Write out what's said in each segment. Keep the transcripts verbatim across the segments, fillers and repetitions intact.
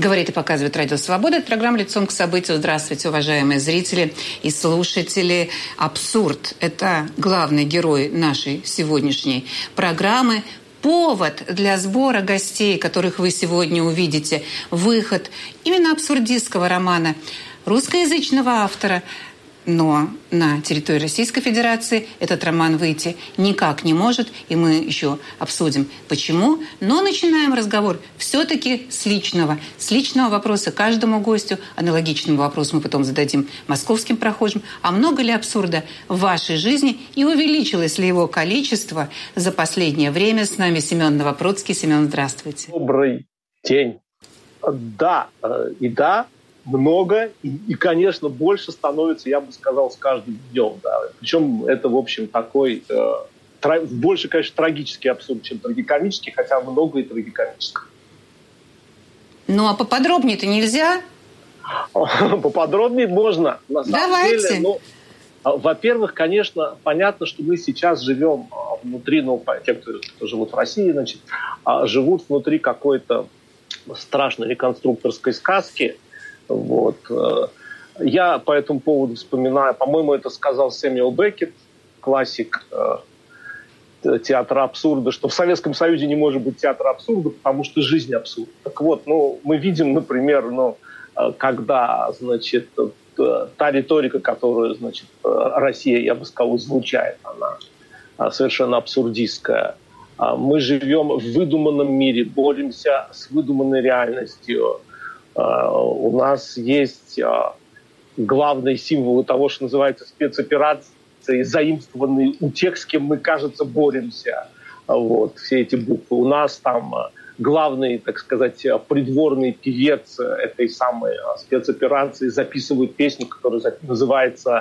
Говорит и показывает Радио Свобода. Это программа «Лицом к событию». Здравствуйте, уважаемые зрители и слушатели. Абсурд – это главный герой нашей сегодняшней программы. Повод для сбора гостей, которых вы сегодня увидите. Выход именно абсурдистского романа русскоязычного автора. Но на территории Российской Федерации этот роман выйти никак не может, и мы еще обсудим, почему. Но начинаем разговор все-таки с личного. С личного вопроса каждому гостю. Аналогичный вопрос мы потом зададим московским прохожим. А много ли абсурда в вашей жизни и увеличилось ли его количество за последнее время? С нами Семен Новопроцкий. Семен, здравствуйте. Добрый день. Да, и да. Много, и, и, конечно, больше становится, я бы сказал, с каждым днем. Да. Причем это, в общем, такой, э, тра- больше, конечно, трагический абсурд, чем трагикомический, хотя много и трагикомического. Ну, а поподробнее-то нельзя? Поподробнее можно. На самом Давайте. деле, ну, во-первых, конечно, понятно, что мы сейчас живем внутри, ну, те, кто, кто живут в России, значит, живут внутри какой-то страшной реконструкторской сказки. Вот. Я по этому поводу вспоминаю, по-моему, это сказал Сэмюэл Беккет, классик э, театра абсурда, что в Советском Союзе не может быть театра абсурда, потому что жизнь абсурд. Так вот, ну, мы видим, например, ну, когда, значит, та риторика, которую, значит, Россия, я бы сказал, излучает, она совершенно абсурдистская. Мы живем в выдуманном мире, боремся с выдуманной реальностью. Uh, у нас есть uh, главные символы того, что называется спецоперацией, заимствованные у тех, с кем мы, кажется, боремся. Uh, вот, все эти буквы. У нас там uh, главный, так сказать, придворный певец этой самой uh, спецоперации записывает песню, которая называется,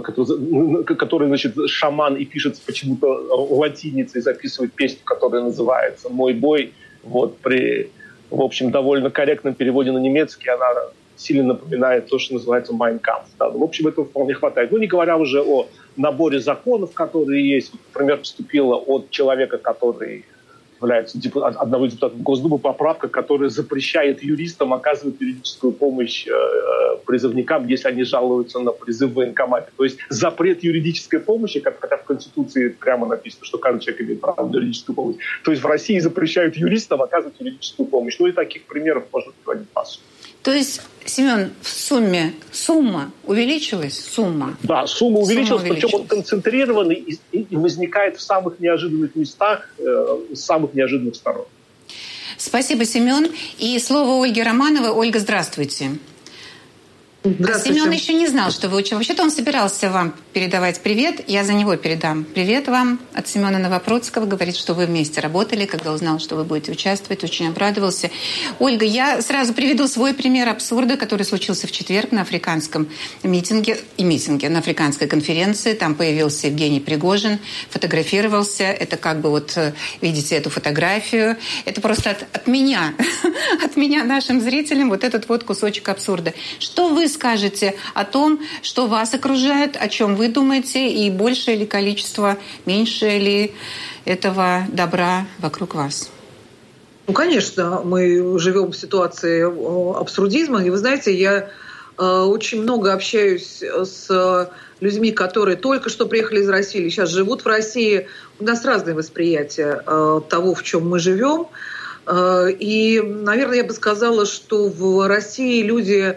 uh, которая, значит, шаман и пишется почему-то латиницей, записывает песню, которая называется «Мой бой». Вот, при... В общем, довольно корректном переводе на немецкий она сильно напоминает то, что называется «Mein Kampf». Да. В общем, этого вполне хватает. Ну, не говоря уже о наборе законов, которые есть. Например, поступила от человека, который является депутат, одного из депутатов Госдумы, поправка, которая запрещает юристам оказывать юридическую помощь э, призывникам, если они жалуются на призыв в военкомате. То есть запрет юридической помощи, как, хотя в Конституции прямо написано, что каждый человек имеет право на юридическую помощь. То есть в России запрещают юристам оказывать юридическую помощь. Ну и таких примеров можно приводить массу. То есть, Семен, в сумме сумма увеличилась? Сумма? Да, сумма увеличилась, сумма причем он концентрированный и, и, и возникает в самых неожиданных местах, э, с самых неожиданных сторон. Спасибо, Семен. И слово Ольге Романовой. Ольга, здравствуйте. Здравствуйте. Семен еще не знал, что вы учили. Вообще-то он собирался вам передавать привет. Я за него передам привет вам от Семена Новопроцкого. Говорит, что вы вместе работали, когда узнал, что вы будете участвовать. Очень обрадовался. Ольга, я сразу приведу свой пример абсурда, который случился в четверг на африканском митинге и митинге, на африканской конференции. Там появился Евгений Пригожин, фотографировался. Это как бы вот, видите эту фотографию. Это просто от, от меня, от меня нашим зрителям вот этот вот кусочек абсурда. Что вы скажете о том, что вас окружает, о чем вы думаете, и большее ли количество, меньшее ли этого добра вокруг вас? Ну, конечно, мы живем в ситуации абсурдизма. И вы знаете, я э, очень много общаюсь с людьми, которые только что приехали из России или сейчас живут в России. У нас разное восприятие э, того, в чем мы живем. Э, и, наверное, я бы сказала, что в России люди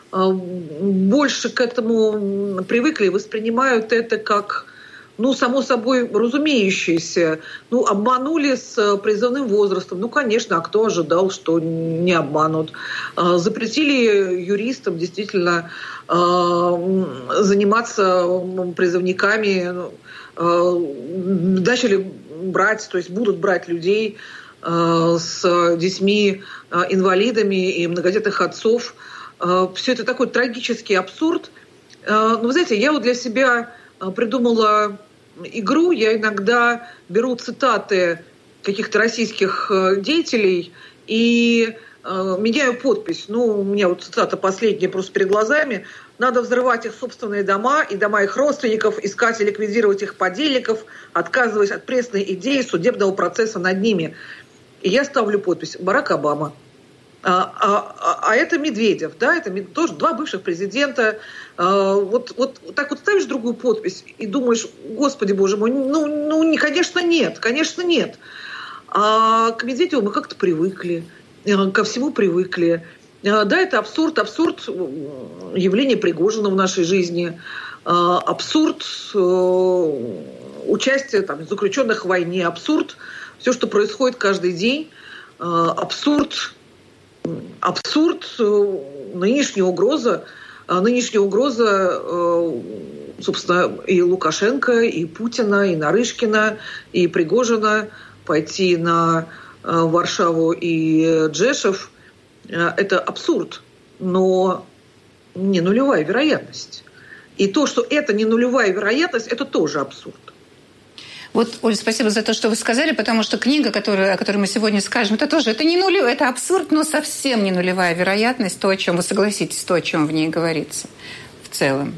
больше к этому привыкли, воспринимают это как, ну, само собой разумеющееся. Ну, обманули с призывным возрастом. Ну, конечно, а кто ожидал, что не обманут? Запретили юристам действительно заниматься призывниками. Начали брать, то есть будут брать людей с детьми-инвалидами и многодетных отцов. Все это такой трагический абсурд. Но вы знаете, я вот для себя придумала игру. Я иногда беру цитаты каких-то российских деятелей и меняю подпись. Ну, у меня вот цитата последняя просто перед глазами. Надо взрывать их собственные дома и дома их родственников, искать и ликвидировать их подельников, отказываясь от пресной идеи судебного процесса над ними. И я ставлю подпись «Барак Обама». А, а, а это Медведев, да, это тоже два бывших президента. А, вот, вот так вот ставишь другую подпись и думаешь, господи, боже мой, ну, ну не, конечно, нет, конечно, нет. А к Медведеву мы как-то привыкли, ко всему привыкли. Да, это абсурд, абсурд явления Пригожина в нашей жизни, абсурд участия там, заключенных в войне, абсурд все, что происходит каждый день, абсурд, абсурд нынешняя угроза, нынешняя угроза, собственно, и Лукашенко, и Путина, и Нарышкина, и Пригожина пойти на Варшаву и Джешев. Это абсурд, но не нулевая вероятность. И то, что это не нулевая вероятность, это тоже абсурд. Вот, Оль, спасибо за то, что вы сказали, потому что книга, которую, о которой мы сегодня скажем, это тоже, это не нулевая, это абсурд, но совсем не нулевая вероятность, то, о чем вы согласитесь, то, о чем в ней говорится в целом.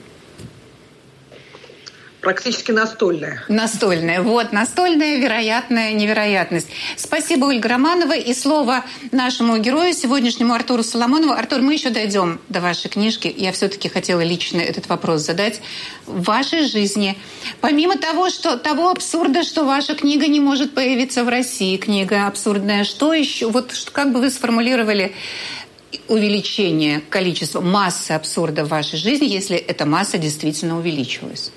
Практически настольная. Настольная. Вот, настольная вероятная невероятность. Спасибо, Ольга Романова. И слово нашему герою сегодняшнему Артуру Соломонову. Артур, мы еще дойдем до вашей книжки. Я все-таки хотела лично этот вопрос задать. В вашей жизни, помимо того, что того абсурда, что ваша книга не может появиться в России, книга абсурдная, что еще? Вот как бы вы сформулировали увеличение количества, массы абсурда в вашей жизни, если эта масса действительно увеличилась?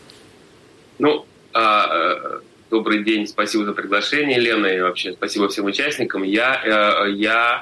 Ну, э, добрый день, спасибо за приглашение, Лена, и вообще спасибо всем участникам. Я, э, я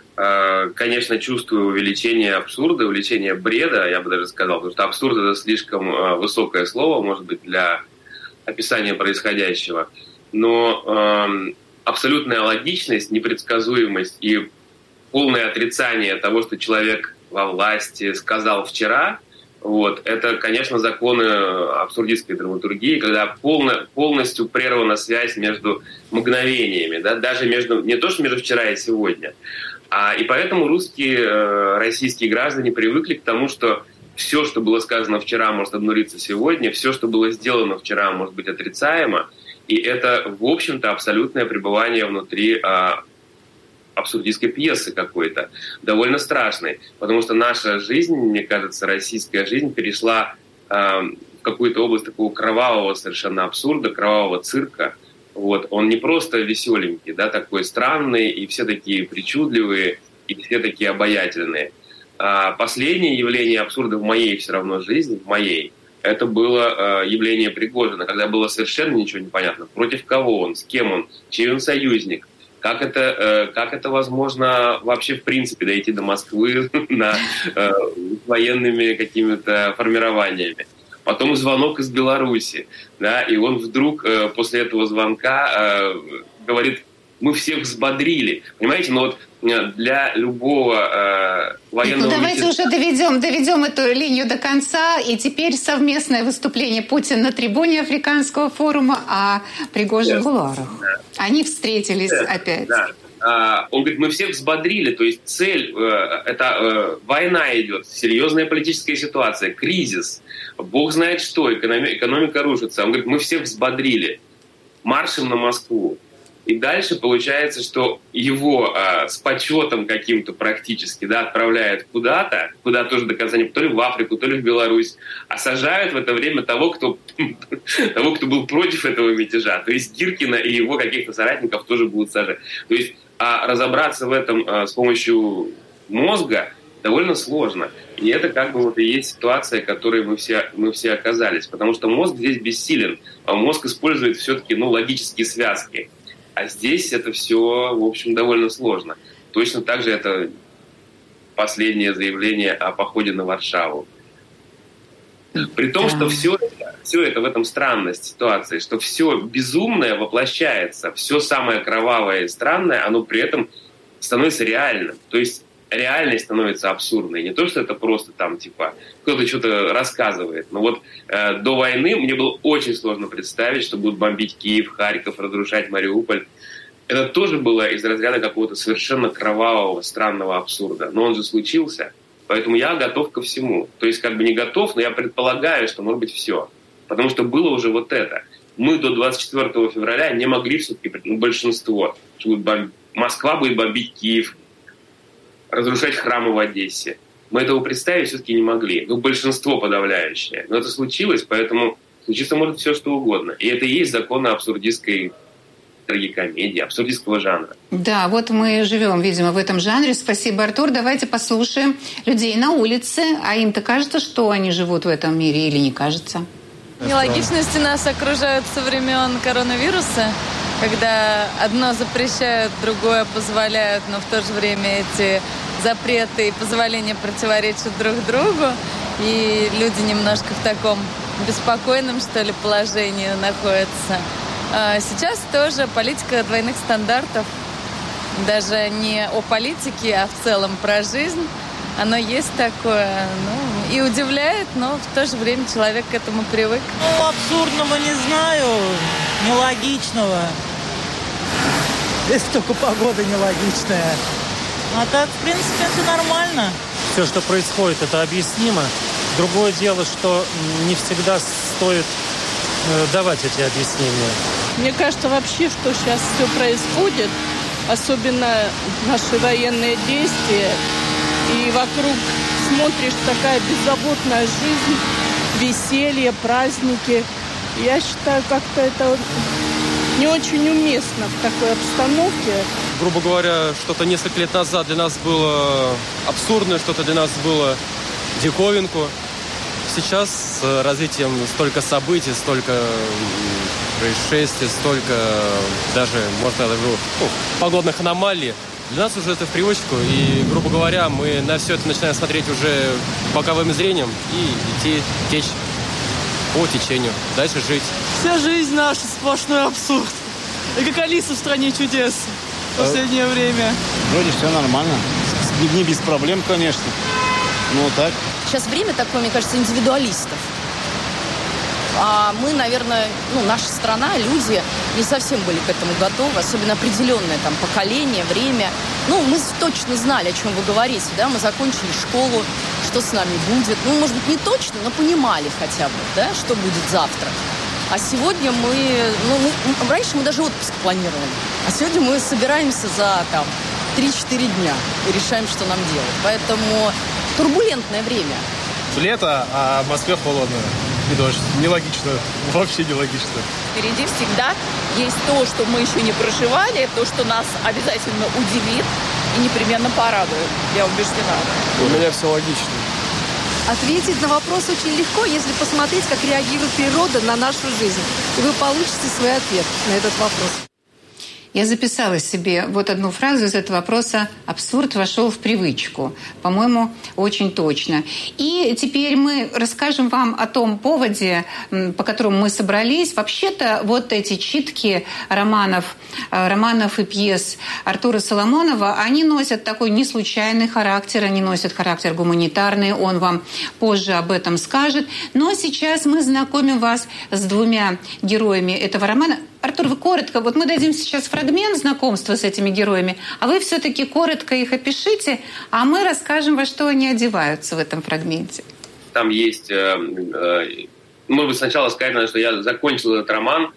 э, конечно, чувствую увеличение абсурда, увеличение бреда, я бы даже сказал, потому что абсурд – это слишком э, высокое слово, может быть, для описания происходящего. Но э, абсолютная логичность, непредсказуемость и полное отрицание того, что человек во власти сказал вчера – вот, это, конечно, законы абсурдистской драматургии, когда полно, полностью прервана связь между мгновениями, да, даже между, не то, что между вчера и сегодня. А, и поэтому русские, российские граждане привыкли к тому, что все, что было сказано вчера, может обнулиться сегодня, все, что было сделано вчера, может быть отрицаемо. И это, в общем-то, абсолютное пребывание внутри а, абсурдистской пьесы какой-то, довольно страшной, потому что наша жизнь, мне кажется, российская жизнь перешла э, в какую-то область такого кровавого совершенно абсурда, кровавого цирка. Вот. Он не просто веселенький, да, такой странный, и все такие причудливые, и все такие обаятельные. А последнее явление абсурда в моей все равно жизни, в моей, это было э, явление Пригожина, когда было совершенно ничего не понятно, против кого он, с кем он, чей он союзник. Как это, как это возможно вообще в принципе дойти до Москвы на, э, военными какими-то формированиями? Потом звонок из Беларуси, да, и он вдруг э, после этого звонка э, говорит, мы всех взбодрили. Понимаете, но вот для любого э, военного... Ну давайте мятежа... уже доведем, доведем эту линию до конца. И теперь совместное выступление Путина на трибуне Африканского форума, а Пригожин в кулуарах. Да. Они встретились да. опять. Да. А, он говорит, мы всех взбодрили, то есть цель, э, это э, война идет, серьезная политическая ситуация, кризис, бог знает что, экономи- экономика рушится. Он говорит, мы всех взбодрили, маршем на Москву. И дальше получается, что его э, с почетом каким-то практически да, отправляют куда-то, куда тоже до конца не, то ли в Африку, то ли в Беларусь, а сажают в это время того, кто, того, кто был против этого мятежа. То есть Гиркина и его каких-то соратников тоже будут сажать. То есть а разобраться в этом э, с помощью мозга довольно сложно. И это как бы вот и есть ситуация, в которой мы все, мы все оказались. Потому что мозг здесь бессилен. А мозг использует все-таки ну, логические связки. А здесь это все, в общем, довольно сложно. Точно так же это последнее заявление о походе на Варшаву. При том, что все это, все это в этом странность ситуации, что все безумное воплощается, все самое кровавое и странное, оно при этом становится реальным. То есть реальность становится абсурдной. Не то, что это просто там, типа, кто-то что-то рассказывает. Но вот э, до войны мне было очень сложно представить, что будут бомбить Киев, Харьков, разрушать Мариуполь. Это тоже было из разряда какого-то совершенно кровавого, странного абсурда. Но он же случился. Поэтому я готов ко всему. То есть как бы не готов, но я предполагаю, что может быть все. Потому что было уже вот это. Мы до двадцать четвёртого февраля не могли все-таки, ну, большинство, что будет бомб... Москва будет бомбить Киев, разрушать храмы в Одессе. Мы этого представить все-таки не могли. Ну, большинство подавляющее. Но это случилось, поэтому случиться может все, что угодно. И это и есть законы абсурдистской трагикомедии, абсурдистского жанра. Да, вот мы живем, видимо, в этом жанре. Спасибо, Артур. Давайте послушаем людей на улице. А им-то кажется, что они живут в этом мире или не кажется? Нелогичности нас окружают со времен коронавируса, когда одно запрещают, другое позволяют, но в то же время эти запреты и позволения противоречат друг другу, и люди немножко в таком беспокойном, что ли, положении находятся. Сейчас тоже политика двойных стандартов, даже не о политике, а в целом про жизнь. Оно есть такое, ну, и удивляет, но в то же время человек к этому привык. Ну, абсурдного не знаю, нелогичного. Если только погода нелогичная. А так, в принципе, это нормально. Все, что происходит, это объяснимо. Другое дело, что не всегда стоит э, давать эти объяснения. Мне кажется, вообще, что сейчас все происходит, особенно наши военные действия, и вокруг смотришь, такая беззаботная жизнь, веселье, праздники. Я считаю, как-то это не очень уместно в такой обстановке. Грубо говоря, что-то несколько лет назад для нас было абсурдно, что-то для нас было диковинку. Сейчас с развитием столько событий, столько происшествий, столько даже, можно сказать, ну, погодных аномалий. Для нас уже это в привычку, и, грубо говоря, мы на все это начинаем смотреть уже боковым зрением и идти, течь по течению, дальше жить. Вся жизнь наша сплошной абсурд. И как Алиса в «Стране чудес» в последнее а... время. Вроде все нормально. Не без проблем, конечно. Ну, так. Сейчас время такое, мне кажется, индивидуалистов. А мы, наверное, ну, наша страна, люди не совсем были к этому готовы, особенно определенное там поколение, время. Ну, мы точно знали, о чем вы говорите, да, мы закончили школу, что с нами будет. Ну, может быть, не точно, но понимали хотя бы, да, что будет завтра. А сегодня мы, ну, мы, раньше мы даже отпуск планировали, а сегодня мы собираемся за, там, три-четыре дня и решаем, что нам делать. Поэтому турбулентное время. Лето, а в Москве холодно. И дождь. Нелогично. Вообще нелогично. Впереди всегда есть то, что мы еще не проживали, то, что нас обязательно удивит и непременно порадует. Я убеждена. У меня все логично. Ответить на вопрос очень легко, если посмотреть, как реагирует природа на нашу жизнь. И вы получите свой ответ на этот вопрос. Я записала себе вот одну фразу из этого вопроса. Абсурд вошел в привычку. По-моему, очень точно. И теперь мы расскажем вам о том поводе, по которому мы собрались. Вообще-то вот эти читки романов, романов и пьес Артура Соломонова, они носят такой неслучайный характер, они носят характер гуманитарный, он вам позже об этом скажет. Но сейчас мы знакомим вас с двумя героями этого романа. Артур, вы коротко, вот мы дадим сейчас фрагмент знакомства с этими героями, а вы все-таки коротко их опишите, а мы расскажем, во что они одеваются в этом фрагменте. Там есть, э, э, может быть, сначала сказать, что я закончил этот роман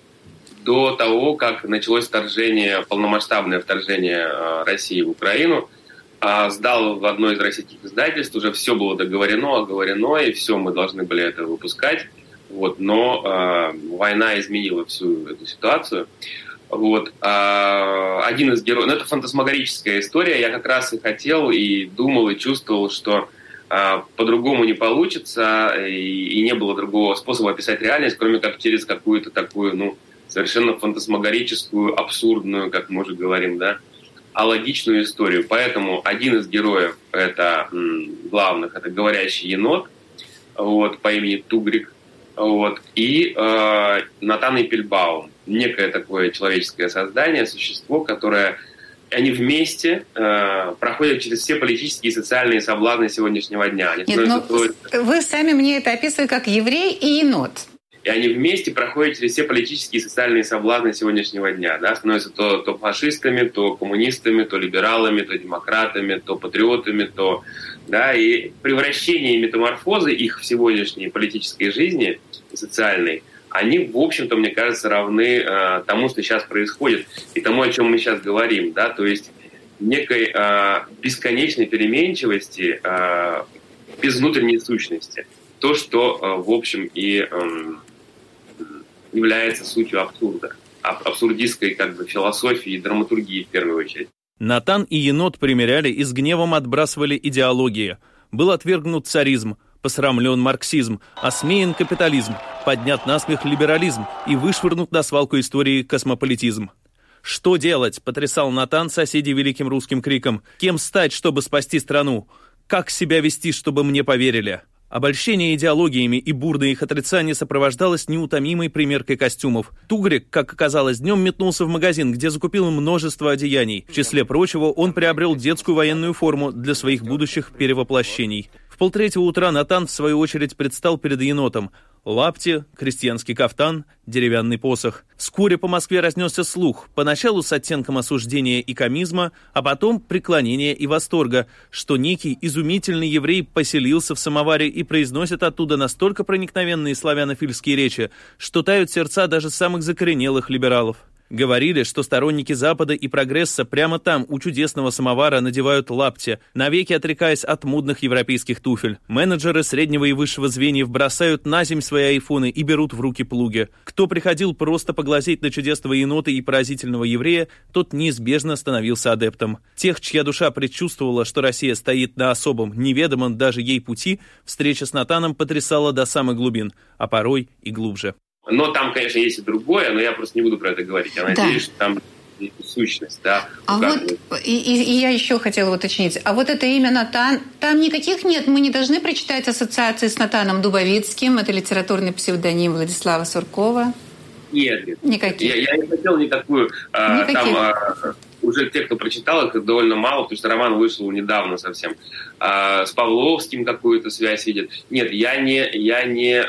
до того, как началось вторжение, полномасштабное вторжение э, России в Украину. Э, сдал в одно из российских издательств, уже все было договорено, оговорено, и все, мы должны были это выпускать. Вот, но э, война изменила всю эту ситуацию. Вот, э, один из героев... Ну, это фантасмагорическая история. Я как раз и хотел, и думал, и чувствовал, что э, по-другому не получится, и, и не было другого способа описать реальность, кроме как через какую-то такую, ну, совершенно фантасмагорическую, абсурдную, как мы уже говорим, да, алогичную историю. Поэтому один из героев, это м, главных, это говорящий енот, вот, по имени Тугрик. Вот. И э, Натан Эппельбаум, некое такое человеческое создание, существо, которое они вместе э, проходят через все политические и социальные соблазны сегодняшнего дня. Они Нет, но то... Вы сами мне это описываете как еврей и енот. И они вместе проходят через все политические и социальные соблазны сегодняшнего дня. Да? Становятся то, то фашистами, то коммунистами, то либералами, то демократами, то патриотами, то... Да? И превращение и метаморфозы их в сегодняшней политической жизни и социальной, они, в общем-то, мне кажется, равны э, тому, что сейчас происходит, и тому, о чем мы сейчас говорим. Да? То есть некой э, бесконечной переменчивости, э, без внутренней сущности. То, что, э, в общем, и э, является сутью абсурда. Абсурдистской как бы философии и драматургии в первую очередь. Натан и енот примеряли и с гневом отбрасывали идеологии. Был отвергнут царизм, посрамлен марксизм, осмеян капитализм, поднят насмех либерализм и вышвырнут на свалку истории космополитизм. «Что делать?» — потрясал Натан соседей великим русским криком. «Кем стать, чтобы спасти страну? Как себя вести, чтобы мне поверили?» Обольщение идеологиями и бурное их отрицание сопровождалось неутомимой примеркой костюмов. Тугрик, как оказалось, днем метнулся в магазин, где закупил множество одеяний. В числе прочего, он приобрел детскую военную форму для своих будущих перевоплощений. В полтретьего утра Натан, в свою очередь, предстал перед енотом. Лапти, крестьянский кафтан, деревянный посох. Вскоре по Москве разнесся слух, поначалу с оттенком осуждения и комизма, а потом преклонения и восторга, что некий изумительный еврей поселился в Самоваре и произносит оттуда настолько проникновенные славянофильские речи, что тают сердца даже самых закоренелых либералов. Говорили, что сторонники Запада и прогресса прямо там, у чудесного самовара, надевают лапти, навеки отрекаясь от модных европейских туфель. Менеджеры среднего и высшего звеньев бросают на земь свои айфоны и берут в руки плуги. Кто приходил просто поглазеть на чудесного енота и поразительного еврея, тот неизбежно становился адептом. Тех, чья душа предчувствовала, что Россия стоит на особом, неведомом даже ей пути, встреча с Натаном потрясала до самых глубин, а порой и глубже. Но там, конечно, есть и другое, но я просто не буду про это говорить. Я надеюсь, да. что там есть сущность. Да, а вот, и, и, и я еще хотела уточнить. А вот это имя Натан, там никаких нет? Мы не должны прочитать ассоциации с Натаном Дубовицким? Это литературный псевдоним Владислава Суркова? Нет, нет. Никаких? Я, я не хотел никакую... А, там а, уже те, кто прочитал, их довольно мало, потому что роман вышел недавно совсем. А, с Павловским какую-то связь видят. Нет, я не, я не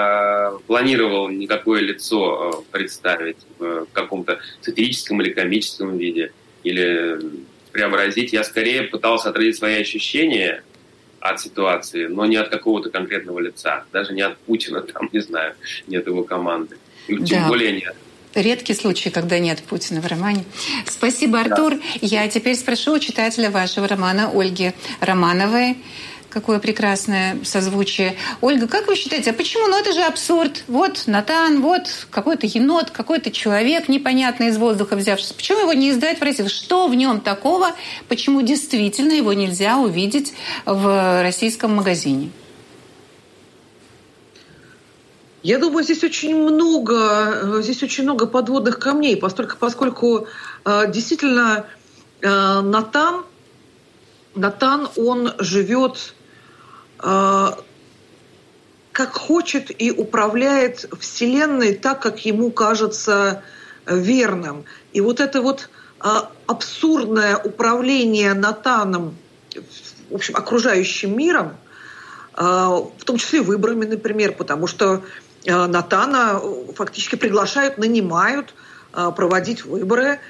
а, планировал никакое лицо а, представить в каком-то сатирическом или комическом виде, или преобразить. Я скорее пытался отразить свои ощущения от ситуации, но не от какого-то конкретного лица. Даже не от Путина, там, не знаю, нет его команды. И тем да. более нет. Редкий случай, когда нет Путина в романе. Спасибо, Артур. Да. Я теперь спрошу у читателя вашего романа Ольги Романовой. Какое прекрасное созвучие. Ольга, как вы считаете, а почему? Ну, это же абсурд. Вот Натан, вот какой-то енот, какой-то человек непонятный из воздуха взявшийся. Почему его не издать в России? Что в нем такого? Почему действительно его нельзя увидеть в российском магазине? Я думаю, здесь очень много, здесь очень много подводных камней, поскольку, поскольку э, действительно э, Натан, Натан, он живет э, как хочет и управляет Вселенной так, как ему кажется верным. И вот это вот э, абсурдное управление Натаном, в общем, окружающим миром, э, в том числе выборами, например, потому что Натана фактически приглашают, нанимают проводить выборы.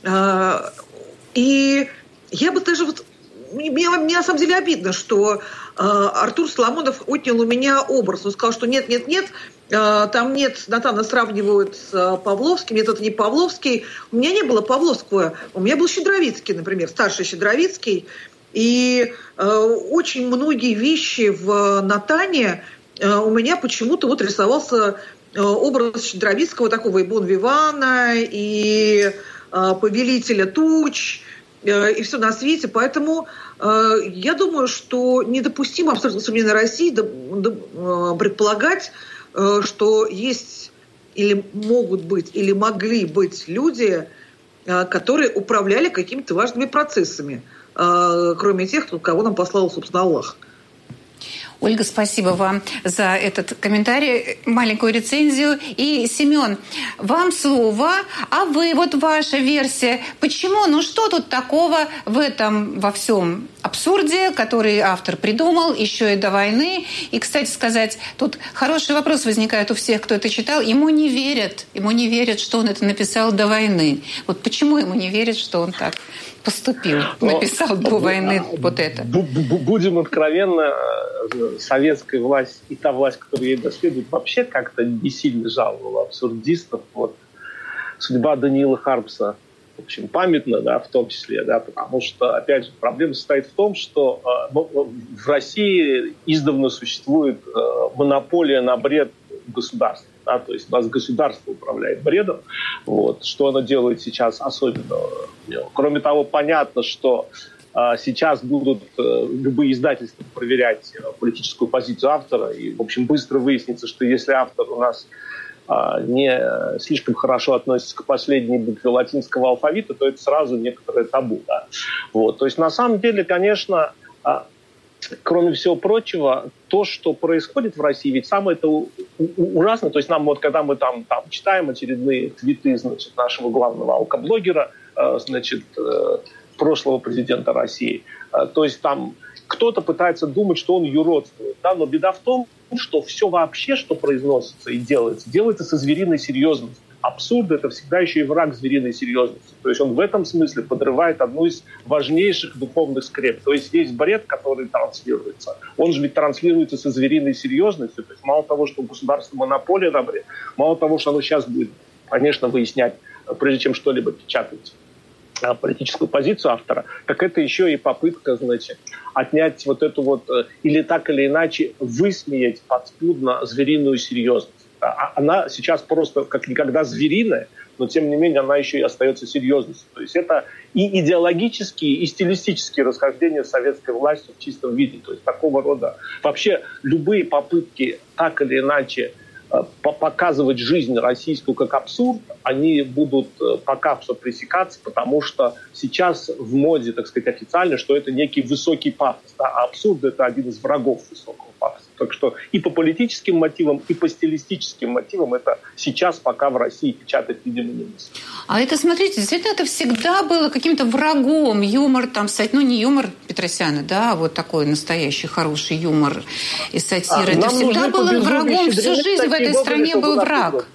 И я бы даже... Вот, мне, мне на самом деле обидно, что Артур Соломонов отнял у меня образ. Он сказал, что нет, нет, нет, там нет, Натана сравнивают с Павловским, нет, это не Павловский. У меня не было Павловского, у меня был Щедровицкий, например, старший Щедровицкий. И очень многие вещи в Натане у меня почему-то вот рисовался образ Щедровицкого, такого и бон-вивана, и повелителя туч, и все на свете. Поэтому я думаю, что недопустимо абсолютно в современной России предполагать, что есть или могут быть, или могли быть люди, которые управляли какими-то важными процессами, кроме тех, кого нам послал, собственно, Аллах. Ольга, спасибо вам за этот комментарий, маленькую рецензию. И, Семен, вам слово. А вы, вот ваша версия. Почему? Ну что тут такого в этом во всем абсурде, который автор придумал еще и до войны? И, кстати сказать, тут хороший вопрос возникает у всех, кто это читал. Ему не верят. Ему не верят, что он это написал до войны. Вот почему ему не верят, что он так поступил, написал до войны вот это? Будем откровенно, советская власть и та власть, которая ей доследует, вообще как-то не сильно жаловала абсурдистов. Вот. Судьба Даниила Хармса в общем, памятно, да, в том числе, да, потому что, опять же, проблема состоит в том, что э, в России издавна существует э, монополия на бред государства. Да, то есть у нас государство управляет бредом. Вот, что оно делает сейчас особенно? Кроме того, понятно, что э, сейчас будут э, любые издательства проверять э, политическую позицию автора, и, в общем, быстро выяснится, что если автор у нас не слишком хорошо относится к последней букве латинского алфавита, то это сразу некоторое табу. Да? Вот. То есть на самом деле, конечно, кроме всего прочего, то, что происходит в России, ведь самое это ужасно. То есть нам вот, когда мы там, там читаем очередные твиты, значит, нашего главного алкоблогера, значит, прошлого президента России, то есть там кто-то пытается думать, что он юродствует, да? Но беда в том, что все вообще, что произносится и делается, делается со звериной серьезностью. Абсурд – это всегда еще и враг звериной серьезности. То есть он в этом смысле подрывает одну из важнейших духовных скреп. То есть есть бред, который транслируется. Он же ведь транслируется со звериной серьезностью. То есть мало того, что у государства монополия на бред, мало того, что оно сейчас будет, конечно, выяснять, прежде чем что-либо печатать, политическую позицию автора, так это еще и попытка, значит, отнять вот эту вот, или так или иначе высмеять подспудно звериную серьезность. Она сейчас просто как никогда звериная, но тем не менее она еще и остается серьезностью. То есть это и идеологические, и стилистические расхождения с советской властью в чистом виде. То есть такого рода. Вообще любые попытки так или иначе показывать жизнь российскую как абсурд, они будут пока что пресекаться, потому что сейчас в моде, так сказать, официально, что это некий высокий пафос. Да? А абсурд – это один из врагов высокого пафоса. Так что и по политическим мотивам, и по стилистическим мотивам это сейчас пока в России печатать, видимо, не мысль. А это, смотрите, действительно, это всегда было каким-то врагом. Юмор там, ну не юмор Петросяна, да, а вот такой настоящий хороший юмор и сатира. А, это всегда было врагом. Всю жизнь в этой стране был враг.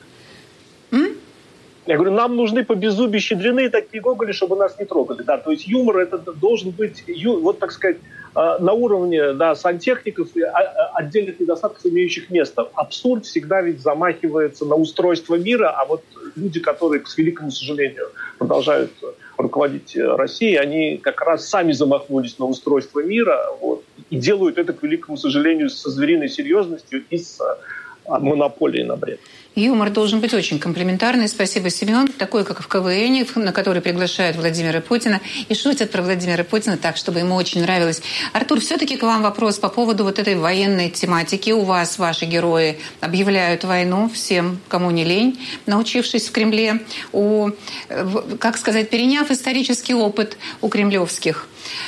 Я говорю, нам нужны по беззубью щедряные такие гоголи, чтобы нас не трогали. Да, то есть юмор это должен быть, вот так сказать, на уровне, да, сантехников и отдельных недостатков, имеющих место. Абсурд всегда ведь замахивается на устройство мира, а вот люди, которые, к великому сожалению, продолжают руководить Россией, они как раз сами замахнулись на устройство мира, вот, и делают это, к великому сожалению, со звериной серьезностью и с монополией на бред. Юмор должен быть очень комплементарный. Спасибо, Семен. Такой, как в КВН, на который приглашают Владимира Путина. И шутят про Владимира Путина так, чтобы ему очень нравилось. Артур, все-таки к вам вопрос по поводу вот этой военной тематики. У вас ваши герои объявляют войну всем, кому не лень, научившись в Кремле, у, как сказать, переняв исторический опыт у кремлевских.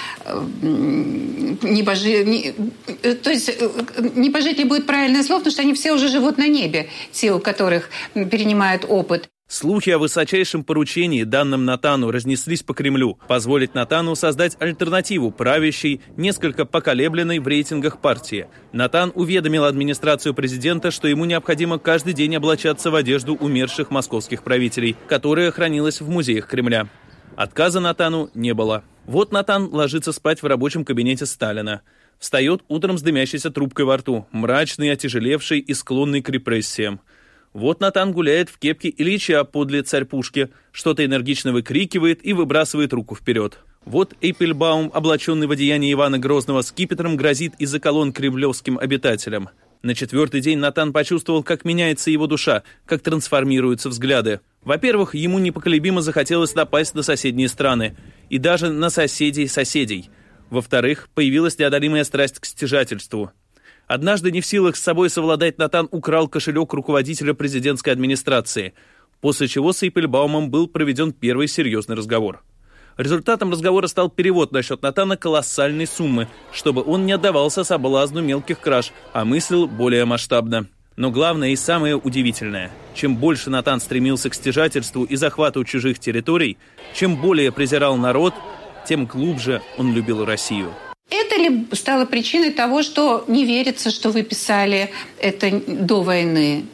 Небожи... Не... То есть небожители будет правильное слово, потому что они все уже живут на небе, те, у которых перенимают опыт. Слухи о высочайшем поручении, данном Натану, разнеслись по Кремлю. Позволить Натану создать альтернативу правящей, несколько поколебленной в рейтингах партии. Натан уведомил администрацию президента, что ему необходимо каждый день облачаться в одежду умерших московских правителей, которая хранилась в музеях Кремля. Отказа Натану не было. Вот Натан ложится спать в рабочем кабинете Сталина. Встает утром с дымящейся трубкой во рту, мрачный, отяжелевший и склонный к репрессиям. Вот Натан гуляет в кепке Ильича подле царь-пушки, что-то энергично выкрикивает и выбрасывает руку вперед. Вот Эйпельбаум, облаченный в одеяние Ивана Грозного, скипетром грозит из-за колонн кремлевским обитателям. На четвертый день Натан почувствовал, как меняется его душа, как трансформируются взгляды. Во-первых, ему непоколебимо захотелось напасть на соседние страны, и даже на соседей соседей. Во-вторых, появилась неодолимая страсть к стяжательству. Однажды, не в силах с собой совладать, Натан украл кошелек руководителя президентской администрации, после чего с Эйпельбаумом был проведен первый серьезный разговор. Результатом разговора стал перевод на счет Натана колоссальной суммы, чтобы он не отдавался соблазну мелких краж, а мыслил более масштабно. Но главное и самое удивительное, чем больше Натан стремился к стяжательству и захвату чужих территорий, чем более презирал народ, тем глубже он любил Россию. Это ли стало причиной того, что не верится, что вы писали это до войны?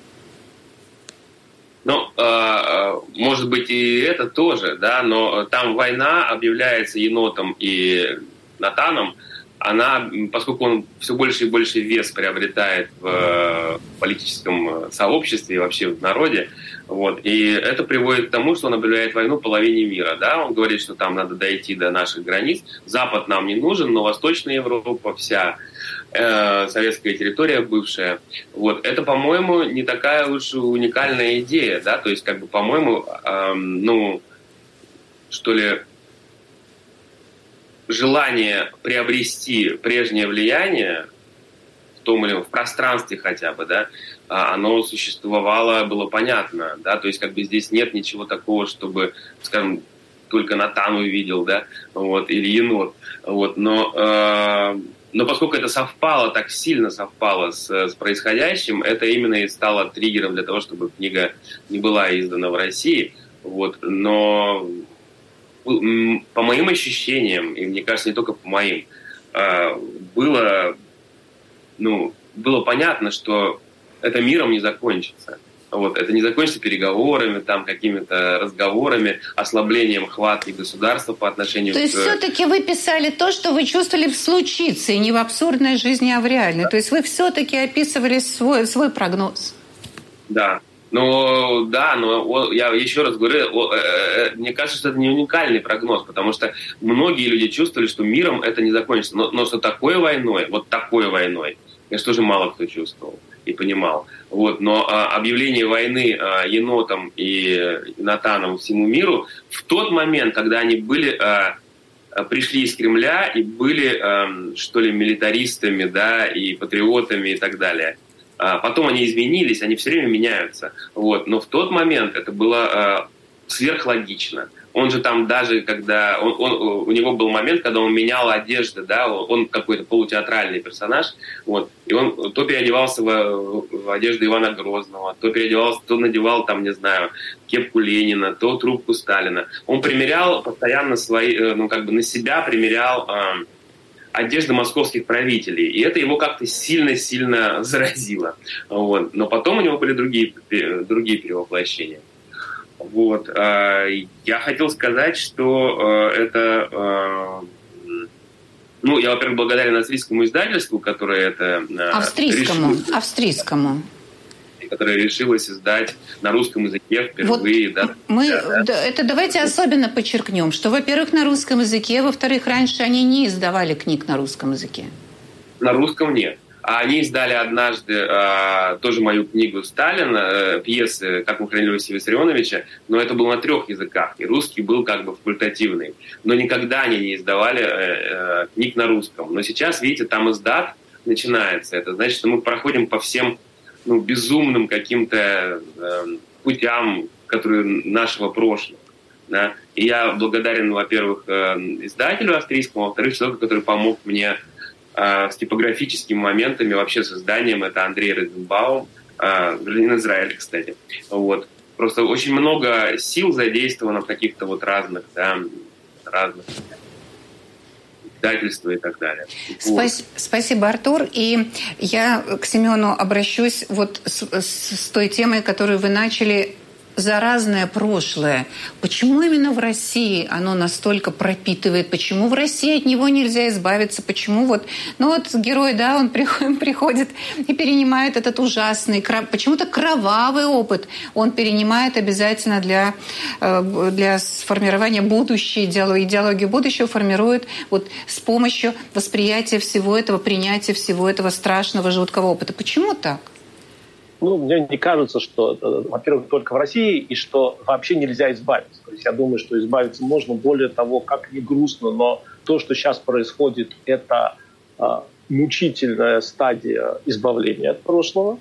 Ну, может быть, и это тоже, да, но там война объявляется енотом и Натаном, она, поскольку он все больше и больше вес приобретает в политическом сообществе и вообще в народе, Вот. И это приводит к тому, что он объявляет войну половине мира. Да? Он говорит, что там надо дойти до наших границ. Запад нам не нужен, но Восточная Европа, вся э, советская территория бывшая. Вот. Это, по-моему, не такая уж уникальная идея. Да? То есть, как бы, по-моему, э, ну, что ли, желание приобрести прежнее влияние в том или ином, в пространстве хотя бы, да, оно существовало, было понятно, да, то есть как бы здесь нет ничего такого, чтобы, скажем, только Натан увидел, да, вот, или енот, вот, но, э, но поскольку это совпало, так сильно совпало с, с происходящим, это именно и стало триггером для того, чтобы книга не была издана в России, вот, но по моим ощущениям, и мне кажется, не только по моим, э, было, ну, было понятно, что это миром не закончится. Вот, это не закончится переговорами, там, какими-то разговорами, ослаблением хватки государства по отношению то к... То есть все-таки вы писали то, что вы чувствовали случиться, и не в абсурдной жизни, а в реальной. То есть вы все-таки описывали свой, свой прогноз. Да. Ну, да, но я еще раз говорю, мне кажется, что это не уникальный прогноз, потому что многие люди чувствовали, что миром это не закончится. Но, но что такой войной, вот такой войной, конечно, тоже мало кто чувствовал и понимал. Вот, но а, объявление войны а, енотам и Натаном всему миру в тот момент, когда они были, а, пришли из Кремля и были, а, что ли, милитаристами, да, и патриотами и так далее. А, потом они изменились, они все время меняются. Вот, но в тот момент это было а, сверхлогично. Он же там даже, когда... Он, он, у него был момент, когда он менял одежды, да, он какой-то полутеатральный персонаж, вот, и он то переодевался в, в одежду Ивана Грозного, то переодевался, то надевал, там, не знаю, кепку Ленина, то трубку Сталина. Он примерял постоянно свои, ну, как бы на себя примерял э, одежды московских правителей, и это его как-то сильно-сильно заразило. Вот. Но потом у него были другие, другие перевоплощения. Вот. Я хотел сказать, что это... Ну, я, во-первых, благодарен австрийскому издательству, которое это... Австрийскому, решило, австрийскому. Которое решилось издать на русском языке впервые. Вот да, мы, да, да. Это давайте особенно подчеркнем, что, во-первых, на русском языке, во-вторых, раньше они не издавали книг на русском языке. На русском нет. А они издали однажды э, тоже мою книгу Сталина, э, пьесы «Как мы хранили Василия Виссарионовича», но это было на трех языках, и русский был как бы факультативный. Но никогда они не издавали э, э, книг на русском. Но сейчас, видите, там издат начинается. Это значит, что мы проходим по всем ну, безумным каким-то э, путям, которые нашего прошлого. Да? И я благодарен, во-первых, э, издателю австрийскому, во-вторых, человеку, который помог мне с типографическими моментами, вообще с изданием, это Андрей Розенбаум, гражданин Израиля, кстати. Вот. Просто очень много сил задействовано в каких-то вот разных, да, разных издательствах и так далее. Вот. Спасибо, Артур. И я к Семену обращусь вот с, с, с той темой, которую вы начали. Заразное прошлое. Почему именно в России оно настолько пропитывает? Почему в России от него нельзя избавиться? Почему вот, ну вот герой, да, он приходит и перенимает этот ужасный, почему-то кровавый опыт. Он перенимает обязательно для, для сформирования будущей идеологии. Идеологию будущего формирует вот с помощью восприятия всего этого, принятия всего этого страшного, жуткого опыта. Почему так? Ну, мне не кажется, что, во-первых, только в России, и что вообще нельзя избавиться. То есть я думаю, что избавиться можно. Более того, как ни грустно, но то, что сейчас происходит, это а, мучительная стадия избавления от прошлого.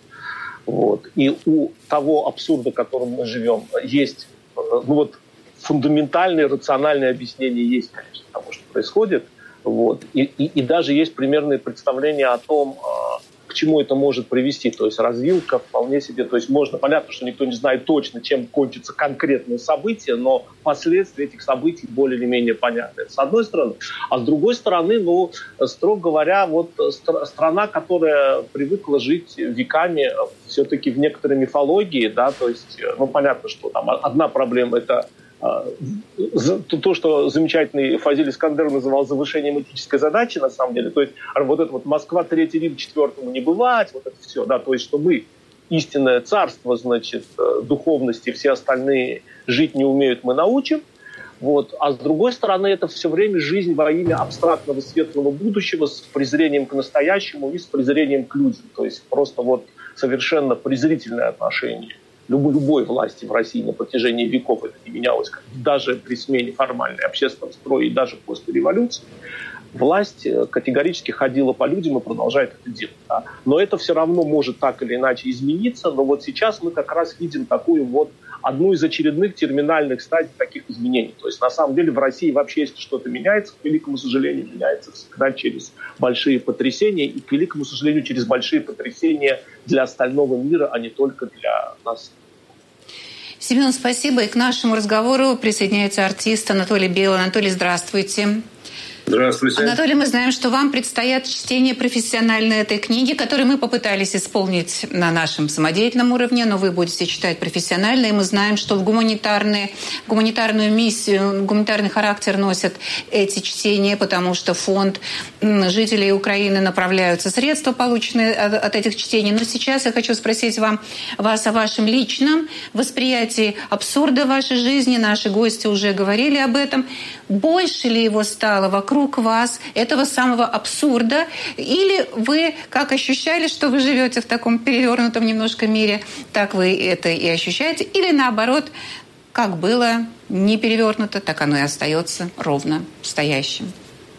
Вот. И у того абсурда, в котором мы живем, есть ну, вот, фундаментальное, рациональное объяснение есть, конечно, того, что происходит. Вот. И, и, и даже есть примерное представление о том, к чему это может привести. То есть развилка вполне себе... То есть можно... Понятно, что никто не знает точно, чем кончится конкретное событие, но последствия этих событий более или менее понятны. С одной стороны. А с другой стороны, ну, строго говоря, вот стр- страна, которая привыкла жить веками все-таки в некоторой мифологии, да, то есть, ну, понятно, что там одна проблема – это то, что замечательный Фазиль Искандер называл завышением этической задачи, на самом деле, то есть вот это вот Москва, Третий Рим, Четвертому не бывать, вот это все, да, то есть что мы истинное царство, значит, духовности, все остальные жить не умеют, мы научим. Вот. А с другой стороны, это все время жизнь во имя абстрактного светлого будущего с презрением к настоящему и с презрением к людям. То есть просто вот совершенно презрительное отношение любой, любой власти в России на протяжении веков. Это не менялось даже при смене формальной общественного строя и даже после революции. Власть категорически ходила по людям и продолжает это делать. Да? Но это все равно может так или иначе измениться. Но вот сейчас мы как раз видим такую вот одну из очередных терминальных стадий таких изменений. То есть на самом деле в России вообще, если что-то меняется, к великому сожалению, меняется всегда через большие потрясения. И, к великому сожалению, через большие потрясения для остального мира, а не только для нас. Семен, спасибо. И к нашему разговору присоединяется артист Анатолий Белый. Анатолий, здравствуйте. Здравствуйте. Анатолий, мы знаем, что вам предстоят чтение профессиональной этой книги, которую мы попытались исполнить на нашем самодеятельном уровне, но вы будете читать профессионально, и мы знаем, что в гуманитарные, гуманитарную миссию, гуманитарный характер носят эти чтения, потому что в фонд жителей Украины направляются средства, полученные от, от этих чтений. Но сейчас я хочу спросить вам, вас о вашем личном восприятии абсурда вашей жизни. Наши гости уже говорили об этом. Больше ли его стало вокруг вас, этого самого абсурда? Или вы как ощущали, что вы живете в таком перевернутом немножко мире, так вы это и ощущаете? Или наоборот, как было не перевернуто, так оно и остается ровно стоящим?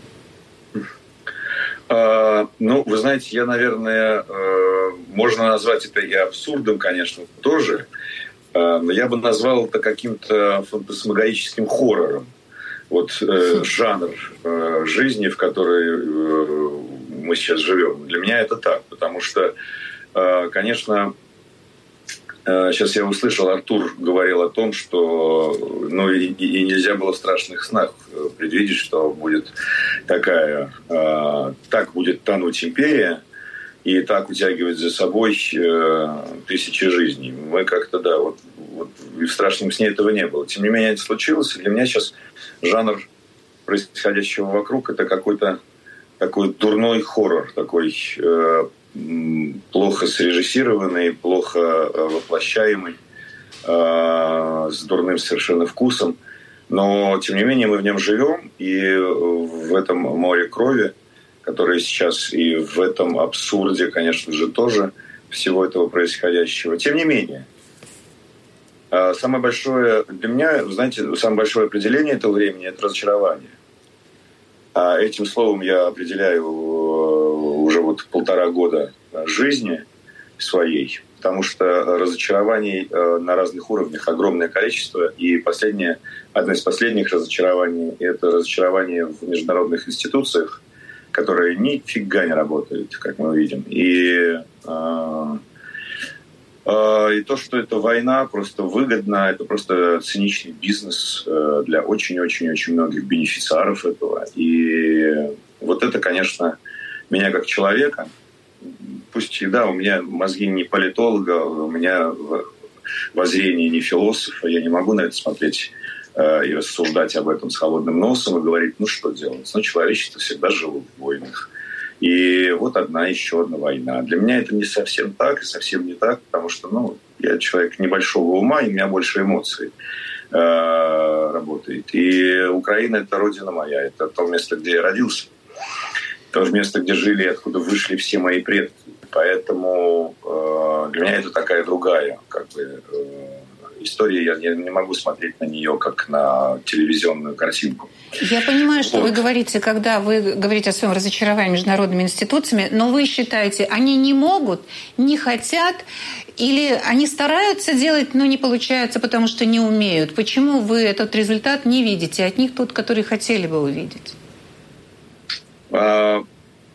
А, ну, вы знаете, я, наверное, можно назвать это и абсурдом, конечно, тоже, но я бы назвал это каким-то фантасмагорическим хоррором. Вот э, жанр э, жизни, в которой э, мы сейчас живем. Для меня это так, потому что, э, конечно, э, сейчас я услышал, Артур говорил о том, что ну, и, и нельзя было в страшных снах предвидеть, что будет такая, э, так будет тонуть империя, и так утягивать за собой э, тысячи жизней. Мы как-то, да, вот, вот и в страшном сне этого не было. Тем не менее, это случилось, и для меня сейчас жанр происходящего вокруг — это какой-то такой дурной хоррор, такой э, плохо срежиссированный, плохо э, воплощаемый, э, с дурным совершенно вкусом. Но, тем не менее, мы в нем живем, и в этом море крови, которое сейчас, и в этом абсурде, конечно же, тоже всего этого происходящего. Тем не менее, самое большое для меня, знаете, самое большое определение этого времени — это разочарование. А этим словом я определяю уже вот полтора года жизни своей, потому что разочарований на разных уровнях огромное количество. И последнее, одно из последних разочарований — это разочарование в международных институциях, которые нифига не работают, как мы видим. И И то, что это война, просто выгодно, это просто циничный бизнес для очень-очень-очень многих бенефициаров этого. И вот это, конечно, меня как человека, пусть, да, у меня мозги не политолога, у меня воззрение не философа, я не могу на это смотреть и рассуждать об этом с холодным носом и говорить, ну что делать? Ну, человечество всегда жило в войнах. И вот одна, еще одна война. Для меня это не совсем так и совсем не так, потому что ну, я человек небольшого ума, и у меня больше эмоций э, работает. И Украина — это родина моя, это то место, где я родился, то место, где жили и откуда вышли все мои предки. Поэтому э, для меня это такая другая как бы, э, история. Я, я не могу смотреть на нее как на телевизионную картинку. Я понимаю, что вот. Вы говорите, когда вы говорите о своем разочаровании международными институциями, но вы считаете, они не могут, не хотят, или они стараются делать, но не получается, потому что не умеют. Почему вы этот результат не видите от них, тот, который хотели бы увидеть? А,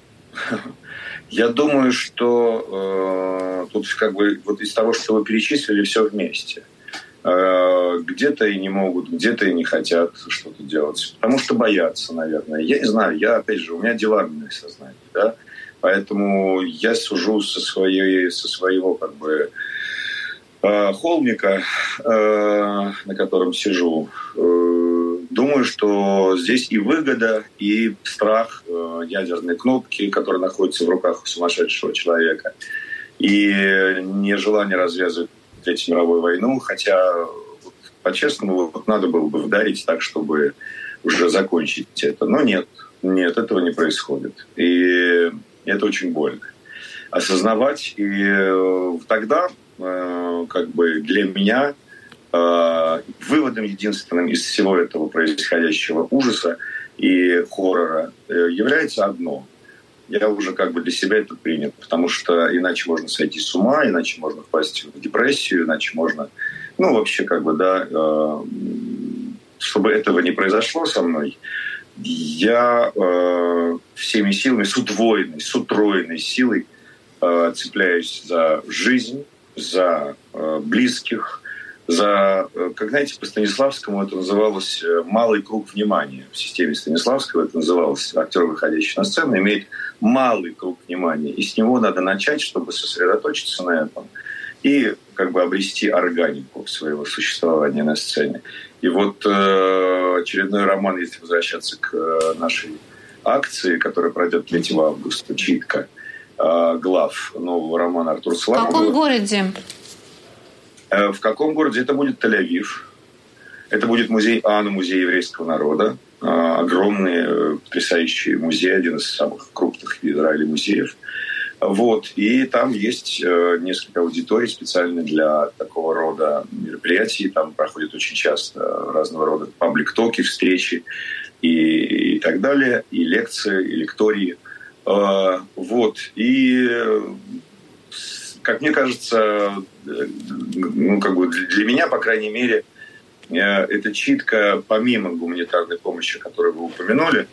я думаю, что э, тут как бы вот из того, что вы перечислили, все вместе. Где-то и не могут, где-то и не хотят что-то делать. Потому что боятся, наверное. Я не знаю, я, опять же, у меня диванное сознание, да? Поэтому я сужу со, своей, со своего, как бы, холмика, на котором сижу. Думаю, что здесь и выгода, и страх ядерной кнопки, которая находится в руках у сумасшедшего человека. и нежелание развязывать Третью мировую войну, хотя, вот, по-честному, вот, надо было бы вдарить так, чтобы уже закончить это. Но нет, нет, этого не происходит. И это очень больно. Осознавать. И тогда, как бы для меня, выводом единственным из всего этого происходящего ужаса и хоррора является одно. Я уже как бы для себя это принял, потому что иначе можно сойти с ума, иначе можно впасть в депрессию, иначе можно, ну, вообще как бы, да, э, чтобы этого не произошло со мной, я э, всеми силами, с удвоенной, с утроенной силой э, цепляюсь за жизнь, за э, близких, за, как знаете, по Станиславскому это называлось «малый круг внимания». В системе Станиславского это называлось актер, выходящий на сцену, имеет малый круг внимания. И с него надо начать, чтобы сосредоточиться на этом и как бы обрести органику своего существования на сцене. И вот э, очередной роман, если возвращаться к э, нашей акции, которая пройдет третьего августа, читка э, глав нового романа Артура Соломонова. В каком городе? В каком городе? Это будет Тель-Авив. Это будет музей АНУ, музей еврейского народа. Огромный, потрясающий музей, один из самых крупных в Израиле музеев. Вот. И там есть несколько аудиторий специально для такого рода мероприятий. Там проходят очень часто разного рода паблик-токи, встречи и, и так далее, и лекции, и лектории. Вот. И как мне кажется, ну, как бы для меня, по крайней мере, эта читка, помимо гуманитарной помощи, которую вы упомянули,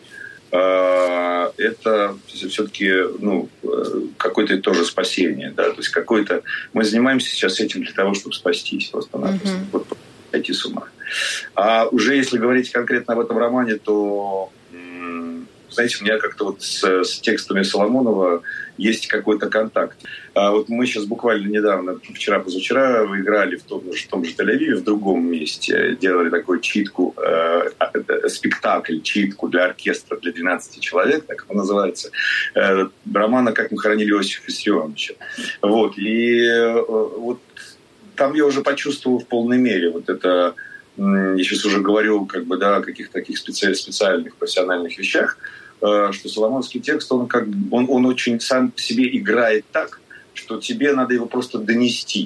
это все-таки, ну, какое-то тоже спасение. Да? То есть какое-то... Мы занимаемся сейчас этим для того, чтобы спастись просто-напросто. Mm-hmm. Вот, пойти с ума. А уже если говорить конкретно об этом романе, то... Знаете, у меня как-то вот с, с текстами Соломонова есть какой-то контакт. А вот мы сейчас буквально недавно, вчера-позавчера, вы играли в том, в том же Тель-Авиве, в другом месте, делали такую читку, э, спектакль, читку для оркестра для двенадцати человек, так это называется, э, романа «Как мы хоронили Иосифа Виссарионовича». Вот. И э, вот там я уже почувствовал в полной мере вот это... Я сейчас уже говорю как бы, да, о каких-то таких специ... специальных профессиональных вещах, что соломоновский текст, он, как, он, он очень сам по себе играет так, что тебе надо его просто донести,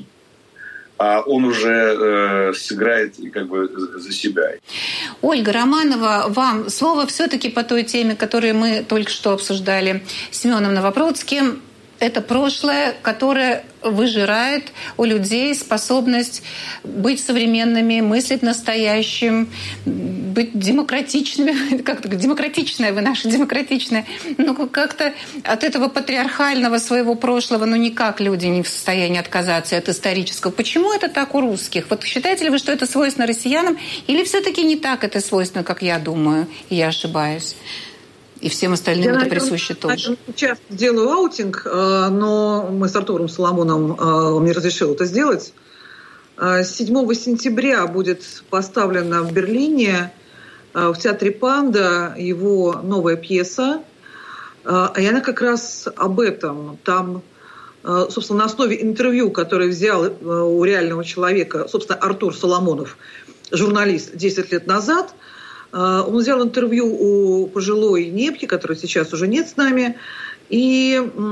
а он уже э, сыграет как бы за себя. Ольга Романова, вам слово все-таки по той теме, которую мы только что обсуждали с Семеном Новопродским. Это прошлое, которое выжирает у людей способность быть современными, мыслить настоящим, быть демократичными. Как-то демократичная вы наша, демократичная. Ну, как-то от этого патриархального своего прошлого, ну, никак люди не в состоянии отказаться от исторического. Почему это так у русских? Вот считаете ли вы, что это свойственно россиянам? Или все-таки не так это свойственно, как я думаю, и я ошибаюсь? И всем остальным я, это наверное, присуще тоже. Я часто делаю аутинг, но мы с Артуром Соломоновым, он мне разрешил это сделать. седьмого сентября будет поставлена в Берлине в театре «Панда» его новая пьеса. И она как раз об этом. Там, собственно, на основе интервью, которое взял у реального человека, собственно, Артур Соломонов, журналист, десять лет назад, он взял интервью у пожилой немки, которой сейчас уже нет с нами. И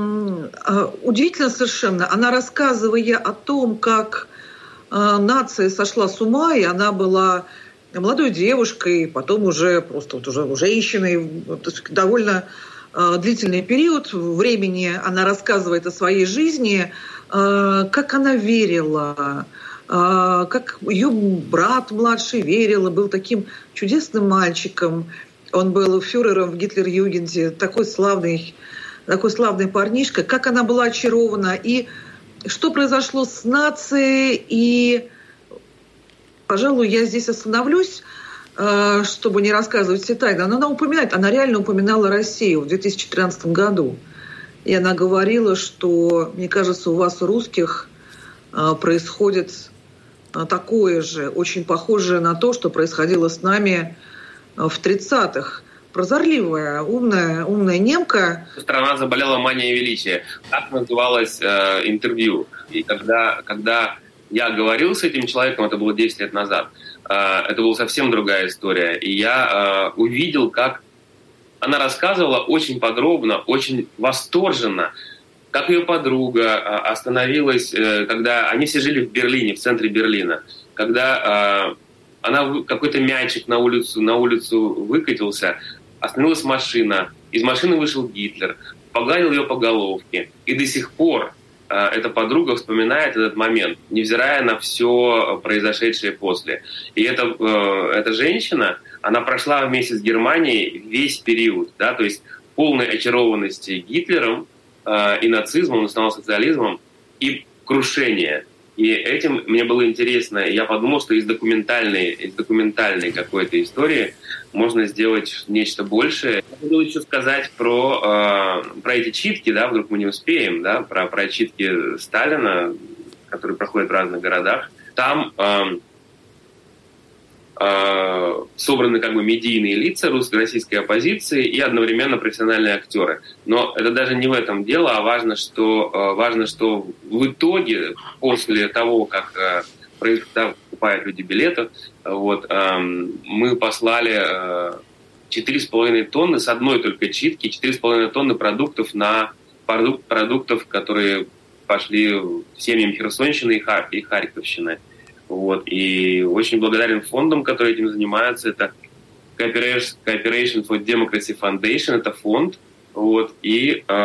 э, удивительно совершенно, она, рассказывая о том, как э, нация сошла с ума, и она была молодой девушкой, потом уже просто вот уже женщиной, довольно э, длительный период времени она рассказывает о своей жизни, э, как она верила, как ее брат младший верил, был таким чудесным мальчиком. Он был фюрером в Гитлер-Югенде, такой славный, такой славный парнишка. Как она была очарована. И что произошло с нацией. И, пожалуй, я здесь остановлюсь, чтобы не рассказывать все тайны. Но она упоминает, она реально упоминала Россию в две тысячи тринадцатом году. И она говорила, что, мне кажется, у вас, у русских, происходит такое же, очень похожее на то, что происходило с нами в тридцатых. прозорливая, умная, умная немка. Страна заболела манией величия. Так называлось э, интервью. И когда, когда я говорил с этим человеком, это было десять лет назад, э, это была совсем другая история. И я э, увидел, как она рассказывала очень подробно, очень восторженно, как ее подруга остановилась, когда они все жили в Берлине, в центре Берлина, когда она какой-то мячик на улицу, на улицу выкатился, остановилась машина, из машины вышел Гитлер, погладил ее по головке, и до сих пор эта подруга вспоминает этот момент, невзирая на все произошедшее после. И эта, эта женщина, она прошла вместе с Германией весь период, да, то есть полной очарованности Гитлером э, и нацизмом, национал-социализмом, и крушение. И этим мне было интересно. Я подумал, что из документальной, из документальной какой-то истории можно сделать нечто большее. Я хотел еще сказать про, э, про эти читки, да, вдруг мы не успеем, да, про, про читки Сталина, которые проходят в разных городах. Там э, э, собраны как бы медийные лица русско-российской оппозиции и одновременно профессиональные актеры. Но это даже не в этом дело, а важно, что, э, важно, что в итоге, после того, как э, да, покупают люди билеты, вот, э, мы послали э, четыре с половиной тонны с одной только читки, четыре с половиной тонны продуктов на продук, продуктов, которые пошли семьям Херсонщины и, Хар, и Харьковщины. Вот. И очень благодарен фондам, которые этим занимаются. Это Cooperation, Cooperation for Democracy Foundation, это фонд, вот, и э,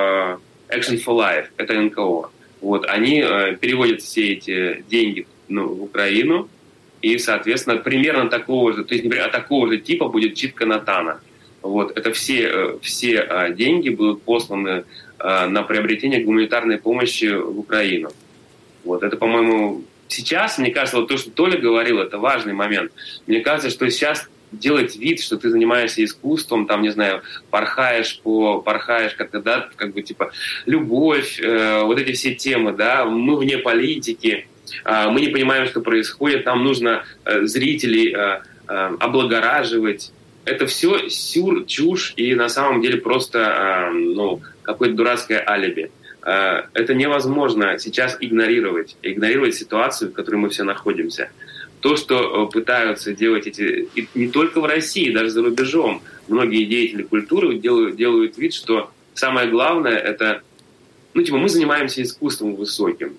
Action for Life, это эн ка о. Вот. Они э, переводят все эти деньги, ну, в Украину, и, соответственно, примерно такого же, то есть, например, такого же типа будет читка Натана. Вот. Это все, все э, деньги будут посланы э, на приобретение гуманитарной помощи в Украину. Вот. Это, по-моему, сейчас, мне кажется, вот то, что Толя говорил, это важный момент. Мне кажется, что сейчас делать вид, что ты занимаешься искусством, там, не знаю, порхаешь по, порхаешь как-то, да, как бы, типа, любовь, э, вот эти все темы, да, мы вне политики, э, мы не понимаем, что происходит, нам нужно э, зрителей э, э, облагораживать. Это все сюр, чушь и на самом деле просто, э, ну, какое-то дурацкое алиби. Э, это невозможно сейчас игнорировать, игнорировать ситуацию, в которой мы все находимся. То, что пытаются делать эти, и не только в России, даже за рубежом, многие деятели культуры делают, делают вид, что самое главное это, ну, типа, мы занимаемся искусством высоким.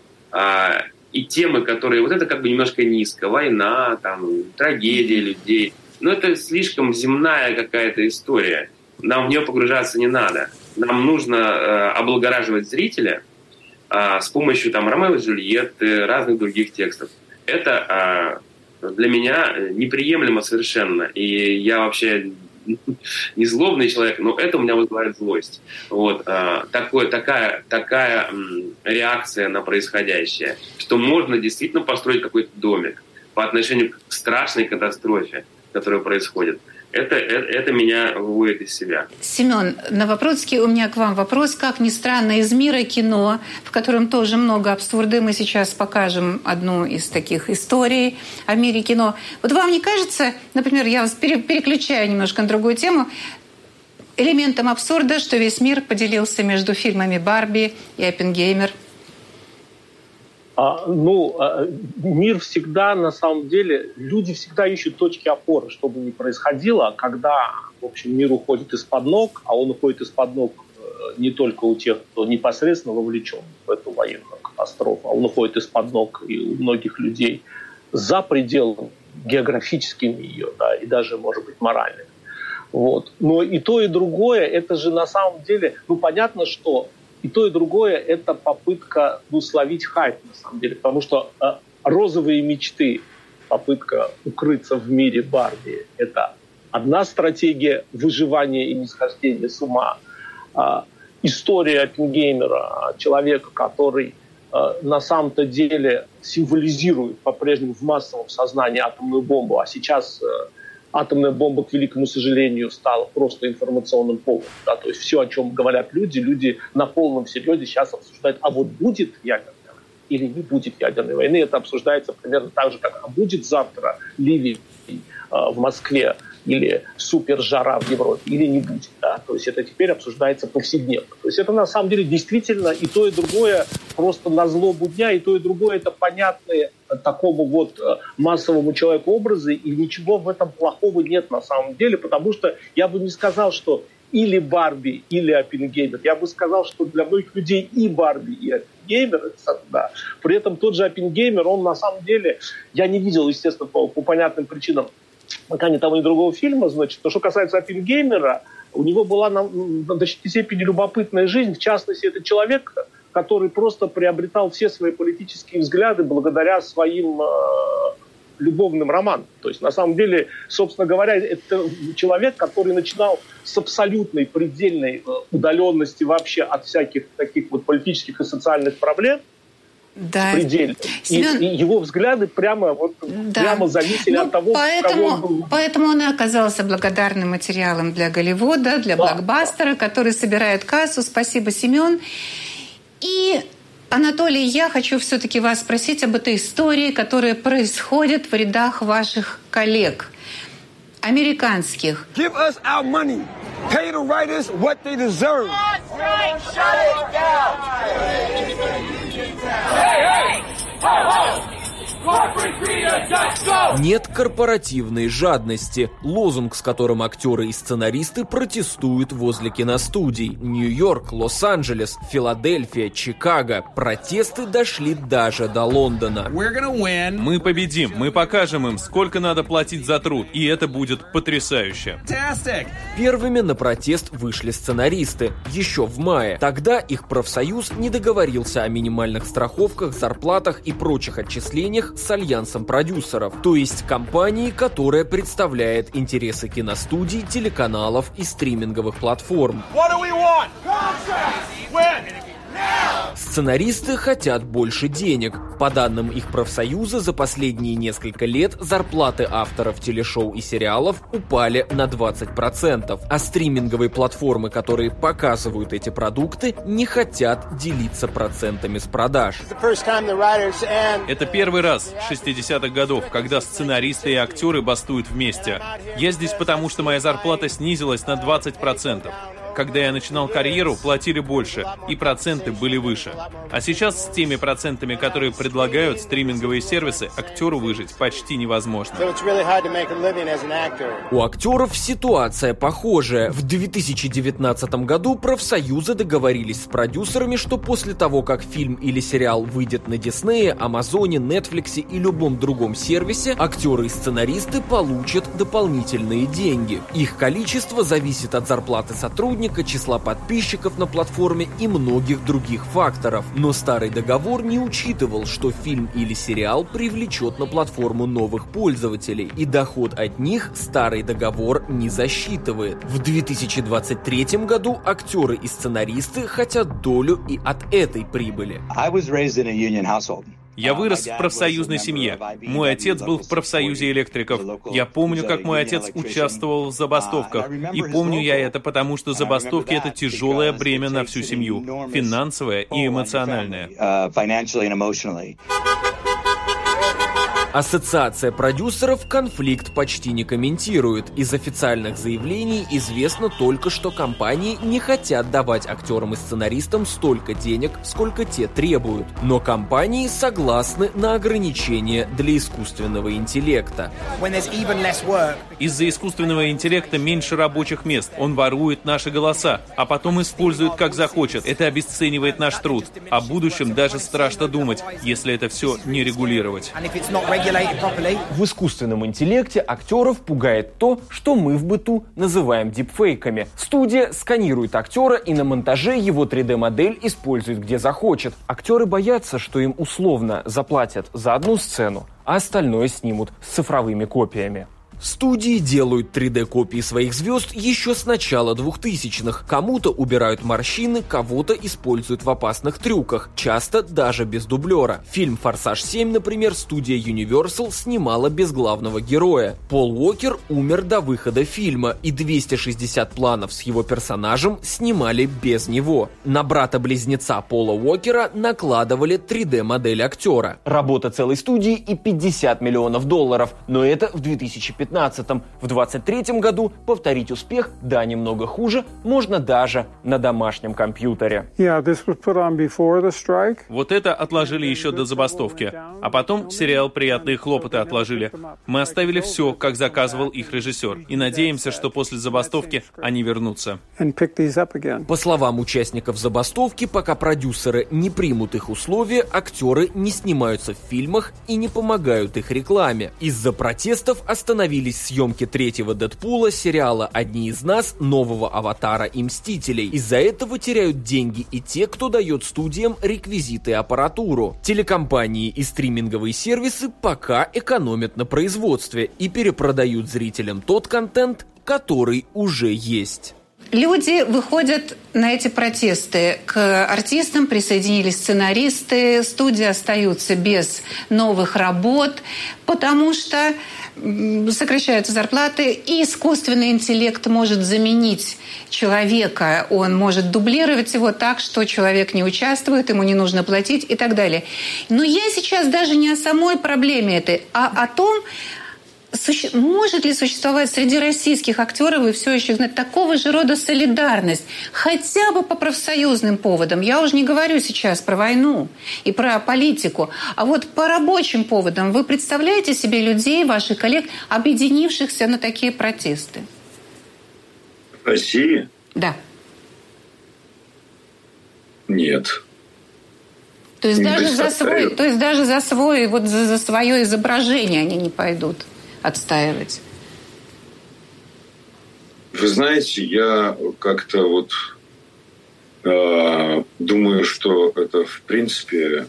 А, и темы, которые, вот это как бы немножко низко, война, там, трагедия людей, но это слишком земная какая-то история. Нам в нее погружаться не надо. Нам нужно э, облагораживать зрителя э, с помощью там Ромео и Джульетты, разных других текстов. Это э, для меня неприемлемо совершенно. И я вообще не злобный человек, но это у меня вызывает злость. Вот, э, такое, такая, такая м, реакция на происходящее, что можно действительно построить какой-то домик по отношению к страшной катастрофе, которая происходит. Это, это, это меня выводит из себя. Семен Новопродский, у меня к вам вопрос. Как ни странно, из мира кино, в котором тоже много абсурда, мы сейчас покажем одну из таких историй о мире кино. Вот вам не кажется, например, я вас переключаю немножко на другую тему, элементом абсурда, что весь мир поделился между фильмами «Барби» и «Оппенгеймер»? А, ну, мир всегда, на самом деле, люди всегда ищут точки опоры, что бы ни происходило, когда, в общем, мир уходит из-под ног, а он уходит из-под ног не только у тех, кто непосредственно вовлечен в эту военную катастрофу, а он уходит из-под ног и у многих людей за пределами географическими ее, да, и даже, может быть, моральными. Вот. Но и то, и другое, это же на самом деле, ну, понятно, что и то, и другое – это попытка, ну, словить хайп, на самом деле. Потому что э, розовые мечты, попытка укрыться в мире Барби – это одна стратегия выживания и нисхождения с ума. Э, история Оппенгеймера, человека, который э, на самом-то деле символизирует по-прежнему в массовом сознании атомную бомбу, а сейчас… Э, атомная бомба, к великому сожалению, стала просто информационным поводом. Да? То есть все, о чем говорят люди, люди на полном серьезе сейчас обсуждают, а вот будет ядерная война или не будет ядерной войны. Это обсуждается примерно так же, как а будет завтра ливень э, в Москве или супер жара в Европе, или не будет. Да? То есть это теперь обсуждается повседневно. То есть это на самом деле действительно и то, и другое просто на злобу дня, и то, и другое это понятные такому вот массовому человеку образы, и ничего в этом плохого нет на самом деле, потому что я бы не сказал, что или Барби, или Оппенгеймер. Я бы сказал, что для многих людей и Барби, и Оппенгеймер, да. При этом тот же Оппенгеймер, он на самом деле, я не видел, естественно, по, по понятным причинам, пока ни того, ни другого фильма, значит, но что касается Оппенгеймера, у него была на, на значительной степени любопытная жизнь, в частности, это человек, который просто приобретал все свои политические взгляды благодаря своим э, любовным романам. То есть, на самом деле, собственно говоря, это человек, который начинал с абсолютной предельной удаленности вообще от всяких таких вот политических и социальных проблем. Да. Предельно. Семен... И, и его взгляды прямо, вот, да. прямо зависели ну, от того, поэтому, кого он был. Поэтому он и оказался благодарным материалом для Голливуда, для да, блокбастера, да. который собирает кассу. Спасибо, Семен. И, Анатолий, я хочу все-таки вас спросить об этой истории, которая происходит в рядах ваших коллег, американских. Give us our money. Pay the writers what they deserve. That's right. Shut it down. Hey, hey. Ho, ho. Нет корпоративной жадности. Лозунг, с которым актеры и сценаристы протестуют возле киностудий. Нью-Йорк, Лос-Анджелес, Филадельфия, Чикаго. Протесты дошли даже до Лондона. Мы победим, мы покажем им, сколько надо платить за труд, и это будет потрясающе. Первыми на протест вышли сценаристы. Еще в мае. Тогда их профсоюз не договорился о минимальных страховках, зарплатах и прочих отчислениях с альянсом продюсеров, то есть компанией, которая представляет интересы киностудий, телеканалов и стриминговых платформ. Сценаристы хотят больше денег. По данным их профсоюза, за последние несколько лет зарплаты авторов телешоу и сериалов упали на двадцать процентов, а стриминговые платформы, которые показывают эти продукты, не хотят делиться процентами с продаж. Это первый раз с шестидесятых годов, когда сценаристы и актеры бастуют вместе. Я здесь потому, что моя зарплата снизилась на двадцать процентов. Когда я начинал карьеру, платили больше, и проценты были выше. А сейчас с теми процентами, которые предлагают стриминговые сервисы, актеру выжить почти невозможно. У актеров ситуация похожая. В две тысячи девятнадцатом году профсоюзы договорились с продюсерами, что после того, как фильм или сериал выйдет на Диснее, Амазоне, Нетфликсе и любом другом сервисе, актеры и сценаристы получат дополнительные деньги. Их количество зависит от зарплаты сотрудников, числа подписчиков на платформе и многих других факторов. Но старый договор не учитывал, что фильм или сериал привлечет на платформу новых пользователей, и доход от них старый договор не засчитывает. В две тысячи двадцать третьем году актеры и сценаристы хотят долю и от этой прибыли. Я вырос в профсоюзной семье. Мой отец был в профсоюзе электриков. Я помню, как мой отец участвовал в забастовках. И помню я это, потому что забастовки — это тяжелое бремя на всю семью. Финансовое и эмоциональное. Ассоциация продюсеров конфликт почти не комментирует. Из официальных заявлений известно только, что компании не хотят давать актерам и сценаристам столько денег, сколько те требуют. Но компании согласны на ограничения для искусственного интеллекта. Из-за искусственного интеллекта меньше рабочих мест. Он ворует наши голоса, а потом использует как захочет. Это обесценивает наш труд. О будущем даже страшно думать, если это все не регулировать. В искусственном интеллекте актеров пугает то, что мы в быту называем дипфейками. Студия сканирует актера и на монтаже его три дэ-модель использует где захочет. Актеры боятся, что им условно заплатят за одну сцену, а остальное снимут с цифровыми копиями. Студии делают три дэ-копии своих звезд еще с начала двухтысячных. Кому-то убирают морщины, кого-то используют в опасных трюках, часто даже без дублера. Фильм «Форсаж семь», например, студия Universal снимала без главного героя. Пол Уокер умер до выхода фильма, и двести шестьдесят планов с его персонажем снимали без него. На брата-близнеца Пола Уокера накладывали три дэ-модель актера. Работа целой студии и пятьдесят миллионов долларов, но это в две тысячи пятнадцатом. девятнадцатом. В двадцать третьем году повторить успех, да, немного хуже, можно даже на домашнем компьютере. Yeah, this was put on before the strike. Вот это отложили еще до забастовки. А потом сериал «Приятные хлопоты» отложили. Мы оставили все, как заказывал их режиссер. И надеемся, что после забастовки они вернутся. По словам участников забастовки, пока продюсеры не примут их условия, актеры не снимаются в фильмах и не помогают их рекламе. Из-за протестов остановились съемки третьего «Дэдпула», сериала «Одни из нас», нового «Аватара» и «Мстителей». Из-за этого теряют деньги и те, кто дает студиям реквизиты и аппаратуру. Телекомпании и стриминговые сервисы пока экономят на производстве и перепродают зрителям тот контент, который уже есть. Люди выходят на эти протесты. К артистам присоединились сценаристы, студии остаются без новых работ, потому что сокращаются зарплаты, и искусственный интеллект может заменить человека. Он может дублировать его так, что человек не участвует, ему не нужно платить и так далее. Но я сейчас даже не о самой проблеме этой, а о том, Суще... может ли существовать среди российских актеров, и все еще знаете, такого же рода солидарность, хотя бы по профсоюзным поводам. Я уже не говорю сейчас про войну и про политику, а вот по рабочим поводам. Вы представляете себе людей, ваших коллег, объединившихся на такие протесты? В России? Да. Нет. То есть, даже за свой, то есть даже за свой, вот за, за свое изображение они не пойдут отстаивать? Вы знаете, я как-то вот э, думаю, что это в принципе...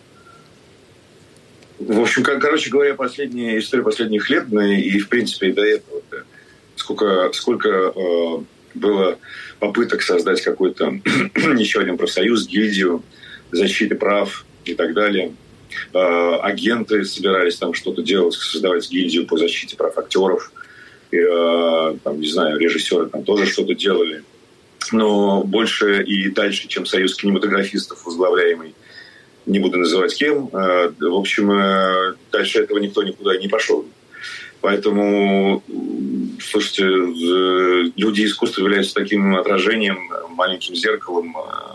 В общем, как, короче говоря, последняя история последних лет, и в принципе и до этого, сколько, сколько э, было попыток создать какой-то еще один профсоюз, гильдию защиты прав и так далее. Э, агенты собирались там что-то делать, создавать гильдию по защите прав актеров. И, э, там, не знаю, режиссеры там тоже что-то делали. Но больше и дальше, чем союз кинематографистов, возглавляемый, не буду называть кем, э, в общем, э, дальше этого никто никуда не пошел. Поэтому, слушайте, э, люди искусства являются таким отражением, маленьким зеркалом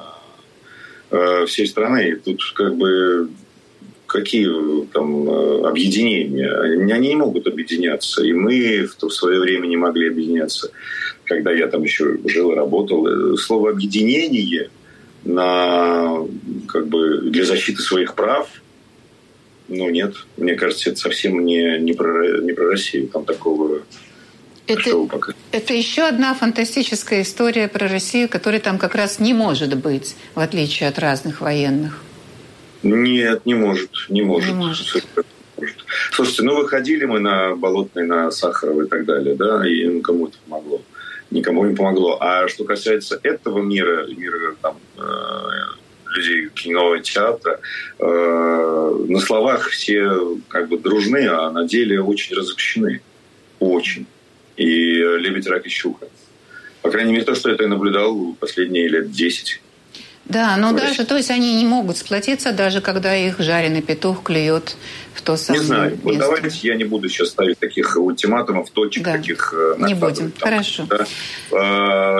э, всей страны. И тут как бы какие там объединения? Они не могут объединяться. И мы в, в свое время не могли объединяться, когда я там еще жил и работал. Слово «объединение» на, как бы, для защиты своих прав, ну нет. Мне кажется, это совсем не, не, про, не про Россию. Там такого... Это, это еще одна фантастическая история про Россию, которой там как раз не может быть, в отличие от разных военных. Нет, не может, не может. Не может. Слушайте, ну выходили мы на Болотной, на Сахарова и так далее, да, и ну, кому это помогло? Никому не помогло. А что касается этого мира, мира там, э, людей кино, театра, э, на словах все как бы дружны, а на деле очень разобщены. Очень. И «Лебедь, рак и щука». По крайней мере, то, что это я наблюдал последние лет десять. Да, но даже, то есть они не могут сплотиться, даже когда их жареный петух клюет в то самое Не знаю, место. Вот давайте я не буду сейчас ставить таких ультиматумов, точек, да. таких... Не будем, там, хорошо. Да. А,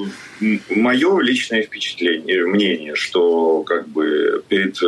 мое личное впечатление, мнение, что как бы перед...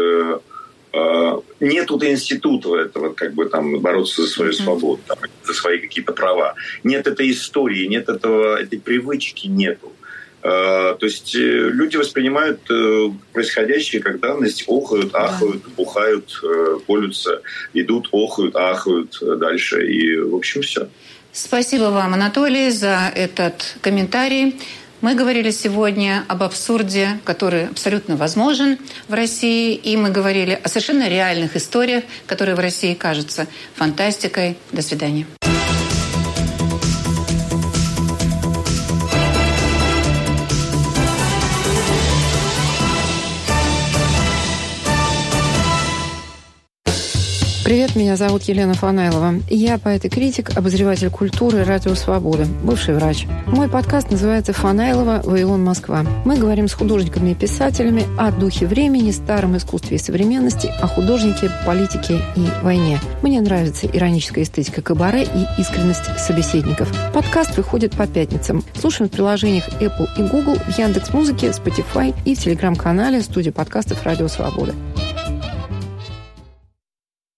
А, нет тут института этого, как бы там бороться за свою свободу, там, за свои какие-то права. Нет этой истории, нет этого, этой привычки, нету. То есть люди воспринимают происходящее как данность, охают, ахают, бухают, колются, идут, охают, ахают дальше. И, в общем, все. Спасибо вам, Анатолий, за этот комментарий. Мы говорили сегодня об абсурде, который абсолютно возможен в России, и мы говорили о совершенно реальных историях, которые в России кажутся фантастикой. До свидания. Привет, меня зовут Елена Фанайлова. Я поэт и критик, обозреватель культуры «Радио Свобода», бывший врач. Мой подкаст называется «Фанайлова. Вавилон. Москва». Мы говорим с художниками и писателями о духе времени, старом искусстве и современности, о художнике, политике и войне. Мне нравится ироническая эстетика кабаре и искренность собеседников. Подкаст выходит по пятницам. Слушаем в приложениях Apple и Google, в Яндекс.Музыке, Spotify и в телеграм-канале студии подкастов «Радио Свобода».